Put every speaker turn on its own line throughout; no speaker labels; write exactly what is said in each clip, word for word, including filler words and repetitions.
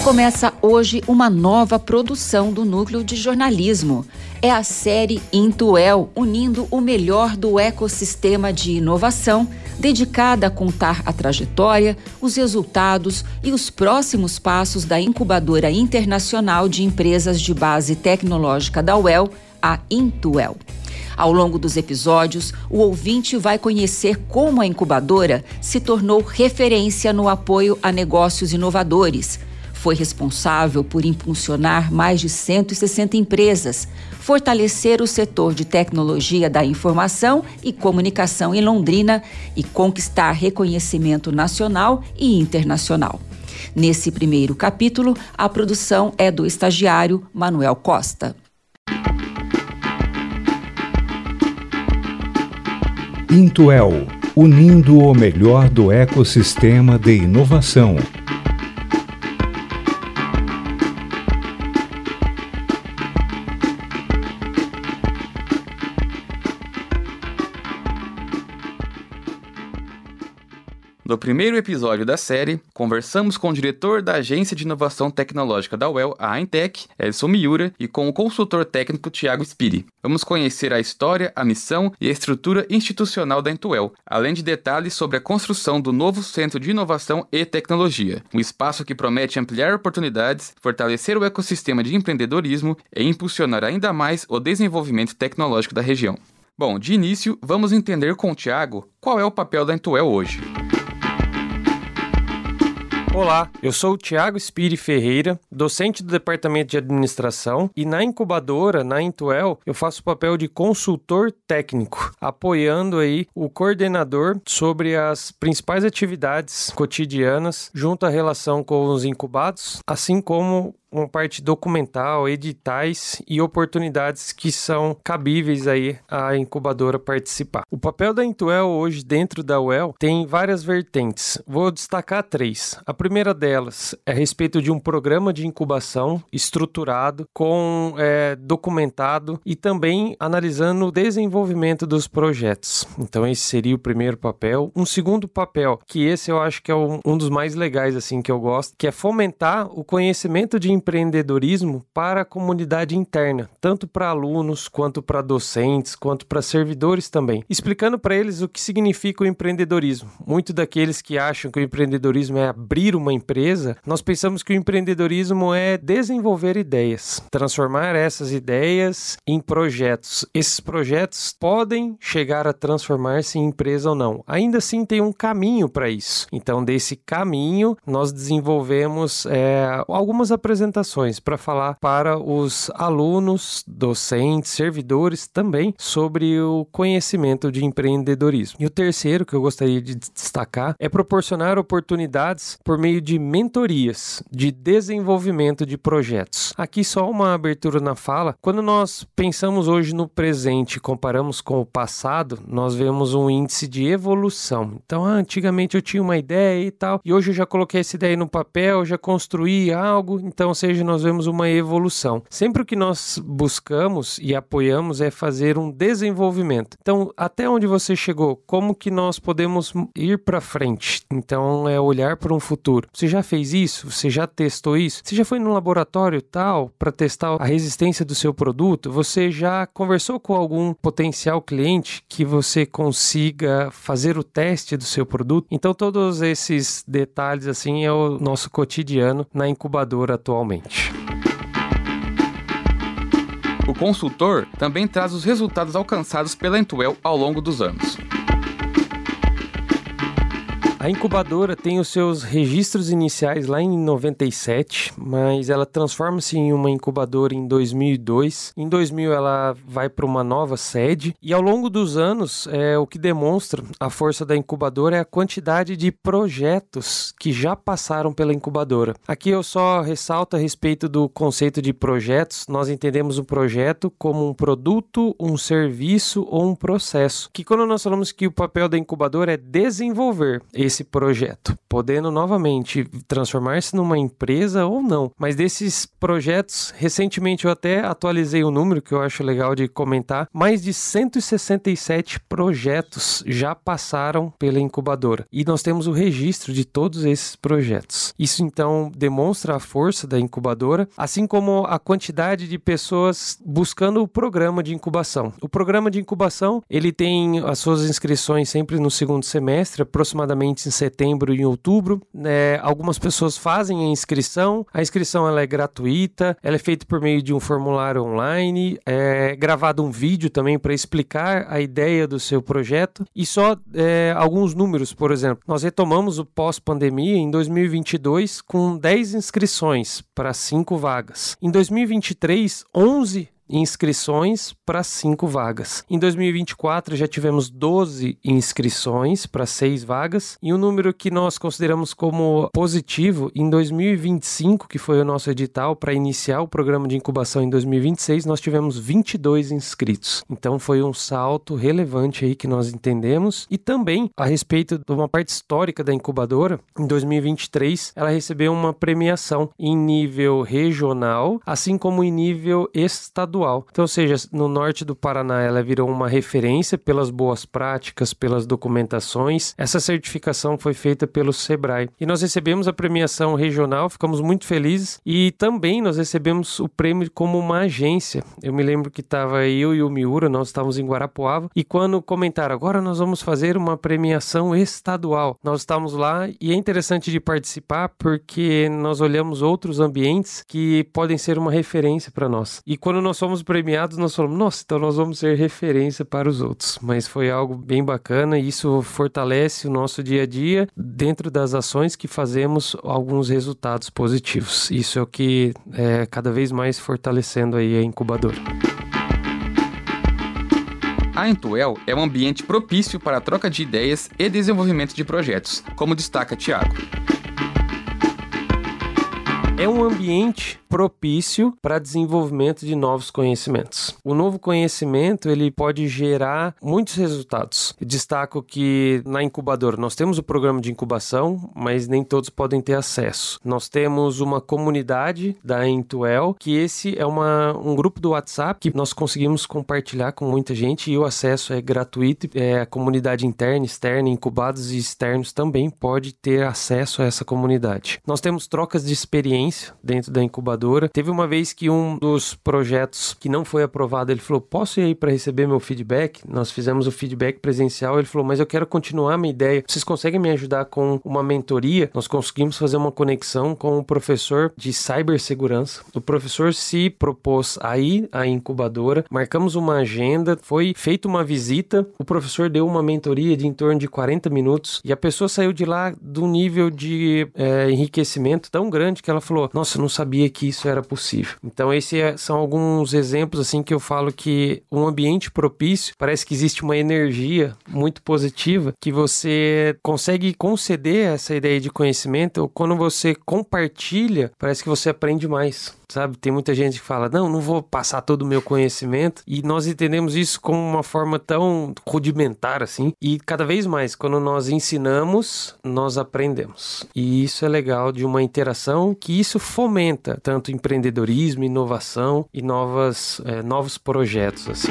Começa hoje uma nova produção do Núcleo de Jornalismo. É a série Intuel, unindo o melhor do ecossistema de inovação, dedicada a contar a trajetória, os resultados e os próximos passos da incubadora internacional de empresas de base tecnológica da U E L, a Intuel. Ao longo dos episódios, o ouvinte vai conhecer como a incubadora se tornou referência no apoio a negócios inovadores. Foi responsável por impulsionar mais de cento e sessenta empresas, fortalecer o setor de tecnologia da informação e comunicação em Londrina e conquistar reconhecimento nacional e internacional. Nesse primeiro capítulo, a produção é do estagiário Manuel Costa.
Intuel, unindo o melhor do ecossistema de inovação.
No primeiro episódio da série, conversamos com o diretor da Agência de Inovação Tecnológica da U E L, a Aintec, Edson Miura, e com o consultor técnico Thiago Spiri. Vamos conhecer a história, a missão e a estrutura institucional da Intuel, além de detalhes sobre a construção do novo Centro de Inovação e Tecnologia, um espaço que promete ampliar oportunidades, fortalecer o ecossistema de empreendedorismo e impulsionar ainda mais o desenvolvimento tecnológico da região. Bom, de início, vamos entender com o Thiago qual é o papel da Intuel hoje.
Olá, eu sou o Thiago Spiri Ferreira, docente do Departamento de Administração, e na incubadora, na Intuel, eu faço o papel de consultor técnico, apoiando aí o coordenador sobre as principais atividades cotidianas junto à relação com os incubados, assim como uma parte documental, editais e oportunidades que são cabíveis aí à incubadora participar. O papel da Intuel hoje dentro da U E L tem várias vertentes. Vou destacar três. A primeira delas é a respeito de um programa de incubação estruturado, com é, documentado e também analisando o desenvolvimento dos projetos. Então esse seria o primeiro papel. Um segundo papel, que esse eu acho que é um, um dos mais legais assim que eu gosto, que é fomentar o conhecimento de empreendedorismo para a comunidade interna, tanto para alunos, quanto para docentes, quanto para servidores também, explicando para eles o que significa o empreendedorismo. Muitos daqueles que acham que o empreendedorismo é abrir uma empresa, nós pensamos que o empreendedorismo é desenvolver ideias, transformar essas ideias em projetos. Esses projetos podem chegar a transformar-se em empresa ou não. Ainda assim tem um caminho para isso. Então, desse caminho, nós desenvolvemos é, algumas apresentações para falar para os alunos, docentes, servidores também sobre o conhecimento de empreendedorismo. E o terceiro que eu gostaria de destacar é proporcionar oportunidades por meio de mentorias, de desenvolvimento de projetos. Aqui só uma abertura na fala. Quando nós pensamos hoje no presente e comparamos com o passado, nós vemos um índice de evolução. Então, ah, antigamente eu tinha uma ideia e tal, e hoje eu já coloquei essa ideia no papel, já construí algo, então, ou seja, nós vemos uma evolução. Sempre o que nós buscamos e apoiamos é fazer um desenvolvimento. Então, até onde você chegou? Como que nós podemos ir para frente? Então, é olhar para um futuro. Você já fez isso? Você já testou isso? Você já foi no laboratório tal para testar a resistência do seu produto? Você já conversou com algum potencial cliente que você consiga fazer o teste do seu produto? Então, todos esses detalhes assim é o nosso cotidiano na incubadora atualmente.
O consultor também traz os resultados alcançados pela Intuel ao longo dos anos.
A incubadora tem os seus registros iniciais lá em noventa e sete, mas ela transforma-se em uma incubadora em dois mil e dois. Em dois mil ela vai para uma nova sede e ao longo dos anos é, o que demonstra a força da incubadora é a quantidade de projetos que já passaram pela incubadora. Aqui eu só ressalto a respeito do conceito de projetos. Nós entendemos um projeto como um produto, um serviço ou um processo. Que quando nós falamos que o papel da incubadora é desenvolver esse desse projeto, podendo novamente transformar-se numa empresa ou não. Mas desses projetos, recentemente eu até atualizei o número, que eu acho legal de comentar, mais de cento e sessenta e sete projetos já passaram pela incubadora. E nós temos o registro de todos esses projetos. Isso então demonstra a força da incubadora, assim como a quantidade de pessoas buscando o programa de incubação. O programa de incubação, ele tem as suas inscrições sempre no segundo semestre, aproximadamente em setembro e em outubro. É, algumas pessoas fazem a inscrição, a inscrição ela é gratuita, ela é feita por meio de um formulário online, é gravado um vídeo também para explicar a ideia do seu projeto e só é, alguns números, por exemplo. Nós retomamos o pós-pandemia em dois mil e vinte e dois com dez inscrições para cinco vagas. Em dois mil e vinte e três, onze inscrições para cinco vagas. Em dois mil e vinte e quatro já tivemos doze inscrições para seis vagas e um número que nós consideramos como positivo em dois mil e vinte e cinco, que foi o nosso edital para iniciar o programa de incubação em dois mil e vinte e seis, nós tivemos vinte e dois inscritos. Então foi um salto relevante aí que nós entendemos e também a respeito de uma parte histórica da incubadora, em dois mil e vinte e três ela recebeu uma premiação em nível regional, assim como em nível estadual. Então, ou seja, no norte do Paraná ela virou uma referência pelas boas práticas, pelas documentações. Essa certificação foi feita pelo Sebrae. E nós recebemos a premiação regional, ficamos muito felizes e também nós recebemos o prêmio como uma agência. Eu me lembro que estava eu e o Miura, nós estávamos em Guarapuava e quando comentaram, agora nós vamos fazer uma premiação estadual. Nós estávamos lá e é interessante de participar porque nós olhamos outros ambientes que podem ser uma referência para nós. E quando nós fomos premiados, nós falamos, nossa, então nós vamos ser referência para os outros. Mas foi algo bem bacana e isso fortalece o nosso dia a dia dentro das ações que fazemos alguns resultados positivos. Isso é o que é cada vez mais fortalecendo aí a incubadora.
A Intuel é um ambiente propício para a troca de ideias e desenvolvimento de projetos, como destaca Tiago.
É um ambiente propício para desenvolvimento de novos conhecimentos. O novo conhecimento ele pode gerar muitos resultados. Eu destaco que na incubadora nós temos o programa de incubação, mas nem todos podem ter acesso. Nós temos uma comunidade da Intuel, que esse é uma, um grupo do WhatsApp que nós conseguimos compartilhar com muita gente e o acesso é gratuito. É, a comunidade interna, externa, incubados e externos também pode ter acesso a essa comunidade. Nós temos trocas de experiência dentro da incubadora. Teve uma vez que um dos projetos que não foi aprovado, ele falou, posso ir aí para receber meu feedback? Nós fizemos o feedback presencial, ele falou, mas eu quero continuar a minha ideia. Vocês conseguem me ajudar com uma mentoria? Nós conseguimos fazer uma conexão com o professor de cibersegurança. O professor se propôs a ir à incubadora, marcamos uma agenda, foi feita uma visita, o professor deu uma mentoria de em torno de quarenta minutos e a pessoa saiu de lá de um nível de é, enriquecimento tão grande que ela falou, nossa, eu não sabia que isso era possível. Então esses é, são alguns exemplos assim que eu falo que um ambiente propício, parece que existe uma energia muito positiva que você consegue conceder essa ideia de conhecimento, ou quando você compartilha, parece que você aprende mais. Sabe, tem muita gente que fala, não, não vou passar todo o meu conhecimento e nós entendemos isso como uma forma tão rudimentar assim e cada vez mais, quando nós ensinamos, nós aprendemos e isso é legal de uma interação que isso fomenta tanto empreendedorismo, inovação e novas, é, novos projetos assim.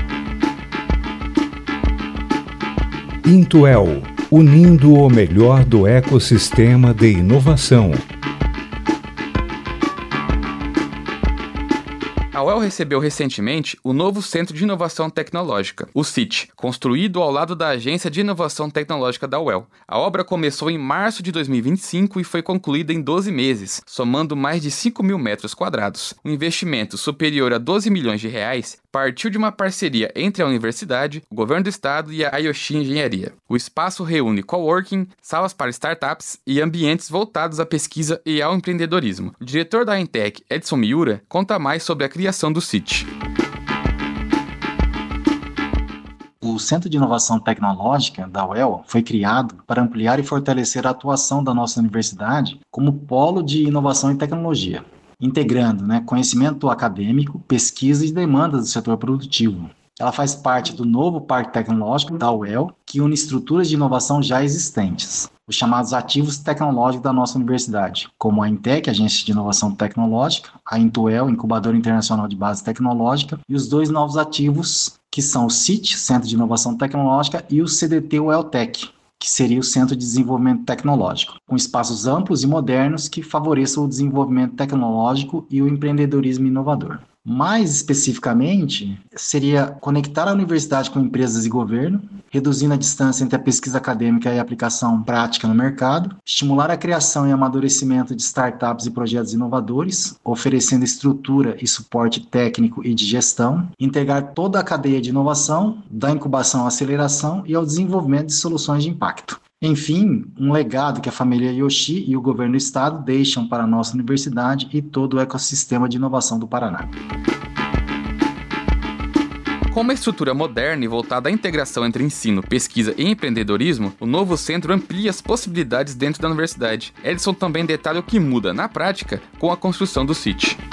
Intuel, unindo o melhor do ecossistema de inovação.
A U E L recebeu recentemente o novo Centro de Inovação Tecnológica, o C I T, construído ao lado da Agência de Inovação Tecnológica da U E L. A obra começou em março de dois mil e vinte e cinco e foi concluída em doze meses, somando mais de cinco mil metros quadrados. Um investimento superior a doze milhões de reais partiu de uma parceria entre a universidade, o governo do estado e a Ayoshi Engenharia. O espaço reúne coworking, salas para startups e ambientes voltados à pesquisa e ao empreendedorismo. O diretor da Intec, Edson Miura, conta mais sobre a criação do C I T.
O Centro de Inovação Tecnológica da U E L foi criado para ampliar e fortalecer a atuação da nossa universidade como polo de inovação e tecnologia, integrando né, conhecimento acadêmico, pesquisa e demandas do setor produtivo. Ela faz parte do novo Parque Tecnológico da U E L, que une estruturas de inovação já existentes, os chamados ativos tecnológicos da nossa universidade, como a INTEC, Agência de Inovação Tecnológica, a Intuel, Incubadora Internacional de Base Tecnológica, e os dois novos ativos, que são o C I T, Centro de Inovação Tecnológica, e o C D T U E L Tech, que seria o Centro de Desenvolvimento Tecnológico, com espaços amplos e modernos que favoreçam o desenvolvimento tecnológico e o empreendedorismo inovador. Mais especificamente, seria conectar a universidade com empresas e governo, reduzindo a distância entre a pesquisa acadêmica e a aplicação prática no mercado, estimular a criação e amadurecimento de startups e projetos inovadores, oferecendo estrutura e suporte técnico e de gestão, integrar toda a cadeia de inovação, da incubação à aceleração e ao desenvolvimento de soluções de impacto. Enfim, um legado que a família Yoshi e o governo do estado deixam para a nossa universidade e todo o ecossistema de inovação do Paraná.
Com uma estrutura moderna e voltada à integração entre ensino, pesquisa e empreendedorismo, o novo centro amplia as possibilidades dentro da universidade. Edson também detalha o que muda na prática com a construção do C I T.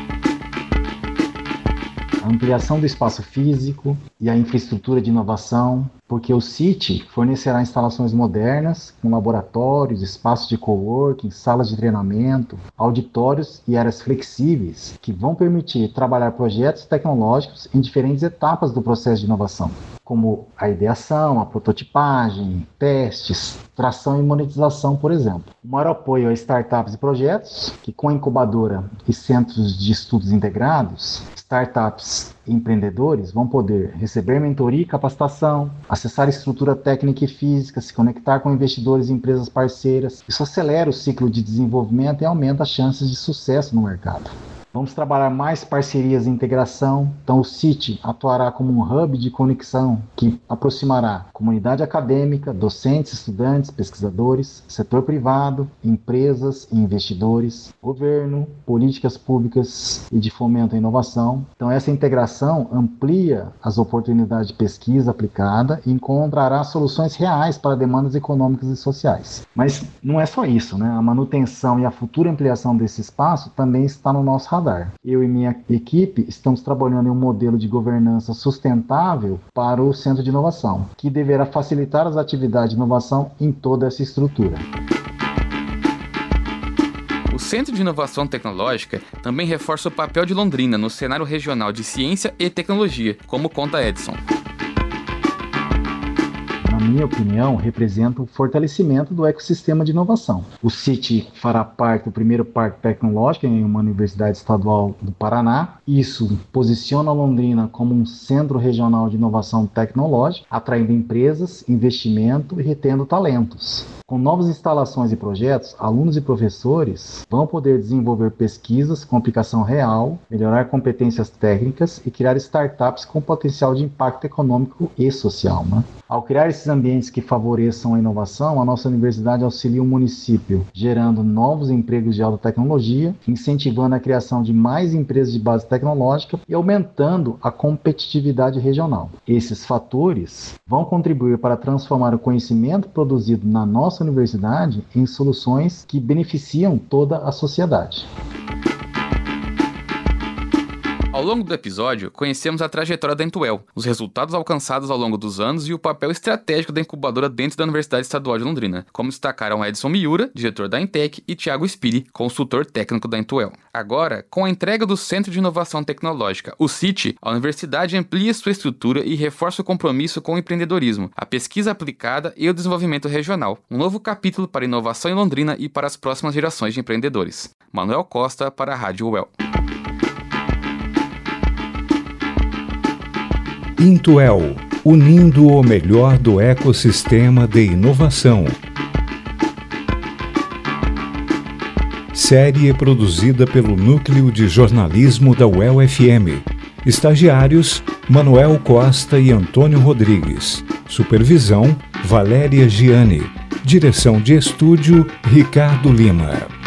A ampliação do espaço físico e a infraestrutura de inovação, porque o C I T fornecerá instalações modernas, com laboratórios, espaços de coworking, salas de treinamento, auditórios e áreas flexíveis, que vão permitir trabalhar projetos tecnológicos em diferentes etapas do processo de inovação, como a ideação, a prototipagem, testes, tração e monetização, por exemplo. O maior apoio a startups e projetos, que com a incubadora e centros de estudos integrados, startups e empreendedores vão poder receber mentoria e capacitação, acessar estrutura técnica e física, se conectar com investidores e empresas parceiras. Isso acelera o ciclo de desenvolvimento e aumenta as chances de sucesso no mercado. Vamos trabalhar mais parcerias e integração, então o C I T atuará como um hub de conexão que aproximará comunidade acadêmica, docentes, estudantes, pesquisadores, setor privado, empresas e investidores, governo, políticas públicas e de fomento à inovação. Então essa integração amplia as oportunidades de pesquisa aplicada e encontrará soluções reais para demandas econômicas e sociais. Mas não é só isso, né? A manutenção e a futura ampliação desse espaço também está no nosso radar. Eu e minha equipe estamos trabalhando em um modelo de governança sustentável para o Centro de Inovação, que deverá facilitar as atividades de inovação em toda essa estrutura.
O Centro de Inovação Tecnológica também reforça o papel de Londrina no cenário regional de ciência e tecnologia, como conta Edson.
Na minha opinião, representa o fortalecimento do ecossistema de inovação. O C I T fará parte do primeiro parque tecnológico em uma universidade estadual do Paraná. Isso posiciona Londrina como um centro regional de inovação tecnológica, atraindo empresas, investimento e retendo talentos. Com novas instalações e projetos, alunos e professores vão poder desenvolver pesquisas com aplicação real, melhorar competências técnicas e criar startups com potencial de impacto econômico e social, né? Ao criar esses ambientes que favoreçam a inovação, a nossa universidade auxilia o município, gerando novos empregos de alta tecnologia, incentivando a criação de mais empresas de base tecnológica e aumentando a competitividade regional. Esses fatores vão contribuir para transformar o conhecimento produzido na nossa universidade em soluções que beneficiam toda a sociedade.
Ao longo do episódio, conhecemos a trajetória da Intuel, os resultados alcançados ao longo dos anos e o papel estratégico da incubadora dentro da Universidade Estadual de Londrina, como destacaram Edson Miura, diretor da INTEC, e Thiago Spiri, consultor técnico da Intuel. Agora, com a entrega do Centro de Inovação Tecnológica, o C I T, a universidade amplia sua estrutura e reforça o compromisso com o empreendedorismo, a pesquisa aplicada e o desenvolvimento regional. Um novo capítulo para a inovação em Londrina e para as próximas gerações de empreendedores. Manuel Costa para a Rádio U E L.
Intuel, unindo o melhor do ecossistema de inovação. Série produzida pelo Núcleo de Jornalismo da U E L F M. Estagiários, Manuel Costa e Antônio Rodrigues. Supervisão, Valéria Giani. Direção de estúdio, Ricardo Lima.